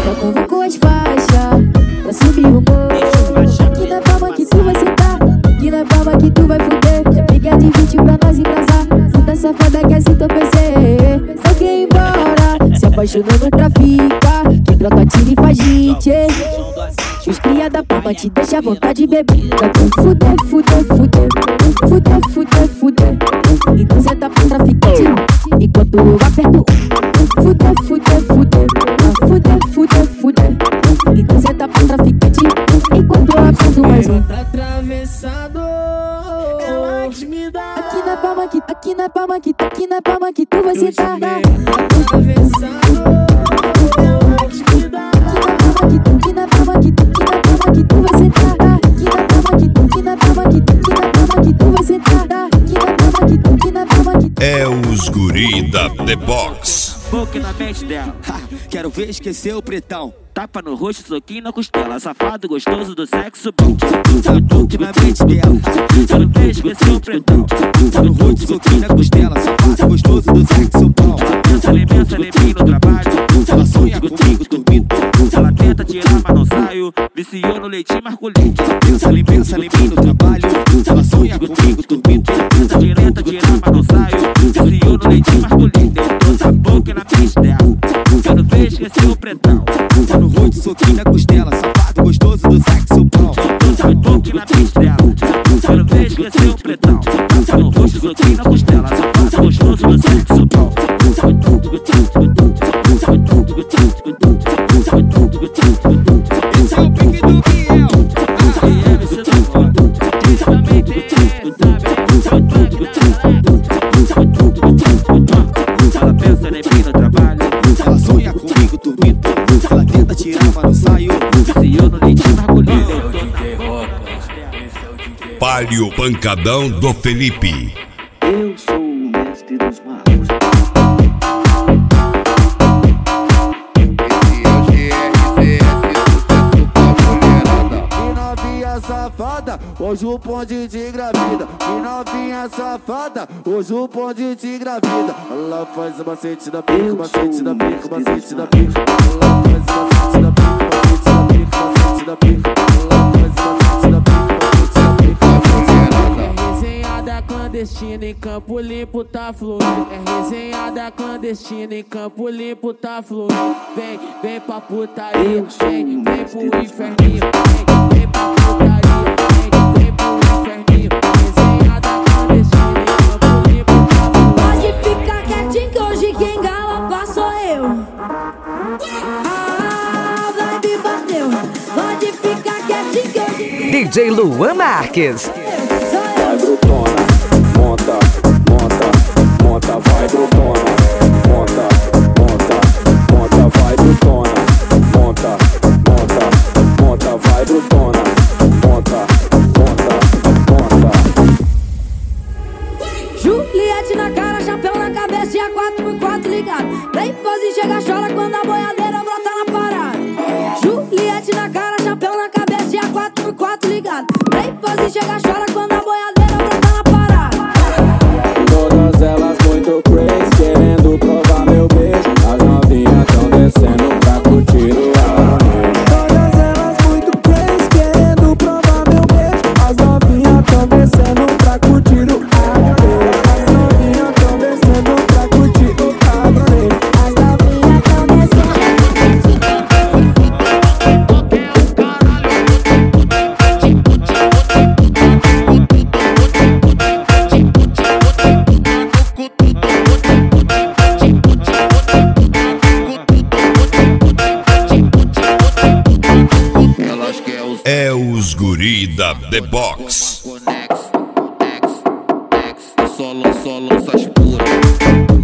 Já convocou as faixas pra subir o morro. Aqui na palma que tu vai sentar, aqui na palma que tu vai fuder. Já peguei de 20 pra nós embrasar. Puta safada que é assim teu PC. Só quem ir embora, se apaixonou no trafica. Quem troca tiro e faz hit. Os cria da palma te deixa à vontade de beber. Pra tu fuder, fuder, fuder. Fuder, fuder, fuder. Então cê tá pro traficante enquanto eu aperto. Fuder, fuder, fuder. Fuder, fuder, fuder. Então cê tá pro traficante enquanto eu aperto mais um. Tá atravessado, ela que me dá. Aqui na palma que, aqui na palma que, aqui na palma que tu vai sentar. Atravessado, ela que me dá. Aqui na palma que, aqui na palma que tu vai sentar. Aqui na palma que, aqui na palma que, aqui na palma que tu vai sentar. Aqui na palma que, aqui na palma que. É os guri da The Box. Boca na mente dela, quero ver esquecer o pretão. Tapa no rosto, soquinho na costela. Safado gostoso do sexo bom. Boca na mente dela, quero ver esquecer o pretão. Tapa no rosto, soquinho na costela. Safado gostoso do sexo bom. Pensa em mim no trabalho. Ela sonha comigo dormindo. Ela tenta tirar, mas não saio. Viciou no leitinho masculino. Pensa em mim no trabalho. Ela sonha comigo dormindo. Tenta tirar, mas não saio. Viciou no leitinho masculino. Toda a boca na mente dela, quero ver esquecer o pretão. Tá no rosto, soquinho na costela. Safado gostoso do sexo bom. Toda a boca na mente dela, quero ver esquecer o pretão. Tá no rosto, soquinho na costela. Safado gostoso do sexo bom. Esse é o pique do Biel. Também tem, ela pensa em mim no trabalho. Ela sonha comigo dormindo. Ela tenta tirar, mas não saiu. Viciou no leitinho masculino. Palio Pancadão do Felipe. Eu sou o mestre dos magos. Safada, hoje o bonde te engravida. Que novinha safada, hoje o bonde te engravida. Ela faz o macete da pica, macete da pica, macete da pica. Ela faz o macete da pica, macete da pica, macete da pica. Ela faz o macete da pica, macete da pica, macete da pica. É resenhada clandestina em Campo Limpo tá fluindo. É resenhada clandestina em Campo Limpo tá fluindo. Vem, vem pra putaria, vem, vem pro inferninho. Vem, vem pra putaria, vem, vem pro inferninho. Resenhada clandestina em Campo Limpo tá fluindo. Pode ficar quietinho que hoje quem galopa sou eu. A vibe bateu. Pode ficar quietinho que hoje DJ Luan Marques. Vai brutona, monta, monta, monta, vai brutona. Monta, monta, monta, vai brutona. Monta, monta, monta, vai brutona. Monta, monta, monta. Juliette na cara, chapéu na cabeça e a 4x4 ligado. Vem pose e chega, chora quando a boiadeira brota na parada. Juliette na cara, chapéu na cabeça e a 4x4 ligado. Vem pose e chega, chora quando a boiadeira brota na parada. Todas elas muito crazy, querendo provar meu beijo. As novinhas tão descendo pra curtir o arranjo. Todas elas muito crazy, querendo provar meu beijo. As novinhas tão descendo pra curtir o arranjo. As novinhas tão descendo pra curtir o arranjo. As novinhas tão descendo. É os guri da The Box. Só lança as puras.